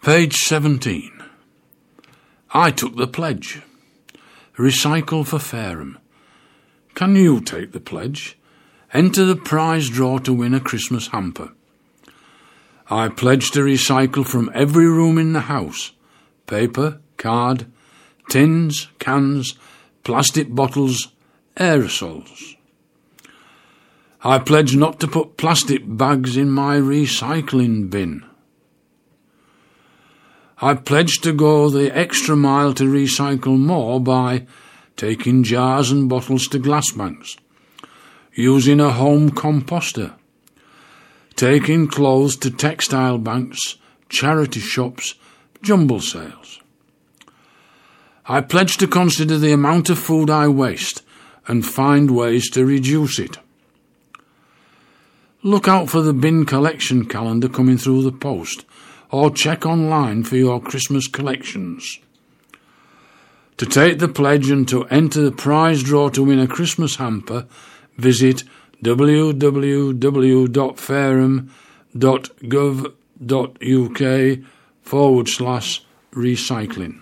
Page 17. I took the pledge. Recycle for Fareham. Can you take the pledge? Enter the prize draw to win a Christmas hamper. I pledge to recycle from every room in the house. Paper, card, tins, cans, plastic bottles, aerosols. I pledge not to put plastic bags in my recycling bin. I pledge to go the extra mile to recycle more by taking jars and bottles to glass banks, using a home composter, taking clothes to textile banks, charity shops, jumble sales. I pledge to consider the amount of food I waste and find ways to reduce it. Look out for the bin collection calendar coming through the post, or check online for your Christmas collections. To take the pledge and to enter the prize draw to win a Christmas hamper, visit www.fareham.gov.uk/recycling.